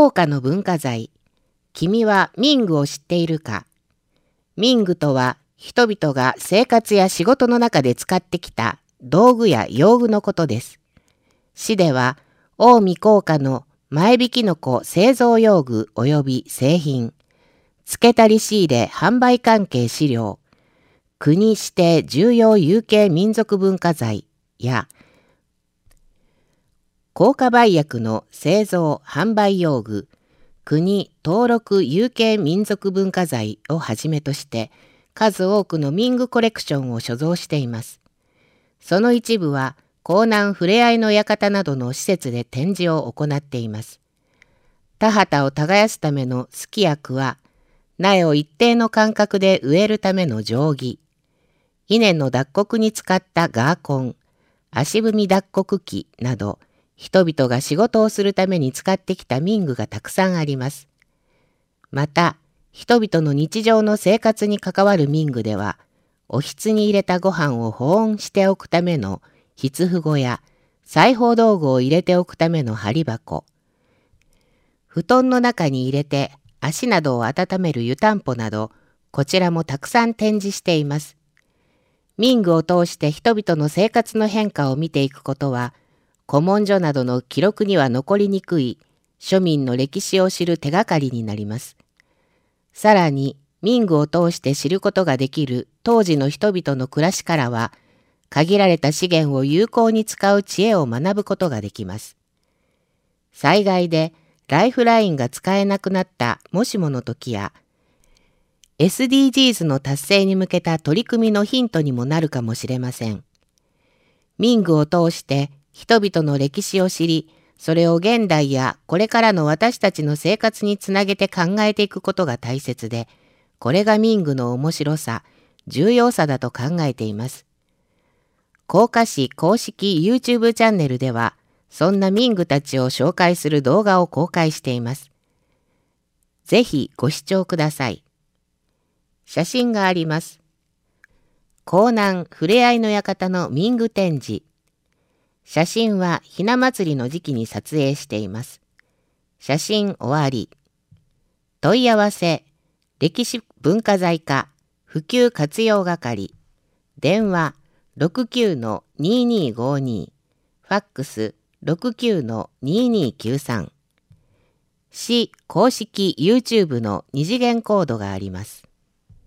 高価の文化財。君は民具を知っているか？民具とは人々が生活や仕事の中で使ってきた道具や用具のことです。市では近江高価の前引きの子製造用具及び製品、付けたり仕入れ販売関係資料、国指定重要有形民族文化財や硬貨売薬の製造販売用具、国登録有形民族文化財をはじめとして数多くの民具コレクションを所蔵しています。その一部は江南ふれあいの館などの施設で展示を行っています。田畑を耕すためのすきやくわ、苗を一定の間隔で植えるための定規、稲の脱穀に使ったガーコン、足踏み脱穀機など、人々が仕事をするために使ってきた民具がたくさんあります。また、人々の日常の生活に関わる民具では、おひつに入れたご飯を保温しておくためのひつふごや、裁縫道具を入れておくための針箱、布団の中に入れて足などを温める湯たんぽなど、こちらもたくさん展示しています。民具を通して人々の生活の変化を見ていくことは、古文書などの記録には残りにくい庶民の歴史を知る手がかりになります。さらに民具を通して知ることができる当時の人々の暮らしからは、限られた資源を有効に使う知恵を学ぶことができます。災害でライフラインが使えなくなったもしもの時や、SDGs の達成に向けた取り組みのヒントにもなるかもしれません。民具を通して人々の歴史を知り、それを現代やこれからの私たちの生活につなげて考えていくことが大切で、これが民具の面白さ、重要さだと考えています。甲賀市公式 YouTube チャンネルでは、そんな民具たちを紹介する動画を公開しています。ぜひご視聴ください。写真があります。江南ふれあいの館の民具展示。写真はひな祭りの時期に撮影しています。写真終わり。問い合わせ、歴史文化財課、普及活用係。電話 69-2252。ファックス 69-2293。市公式 YouTube の二次元コードがあります。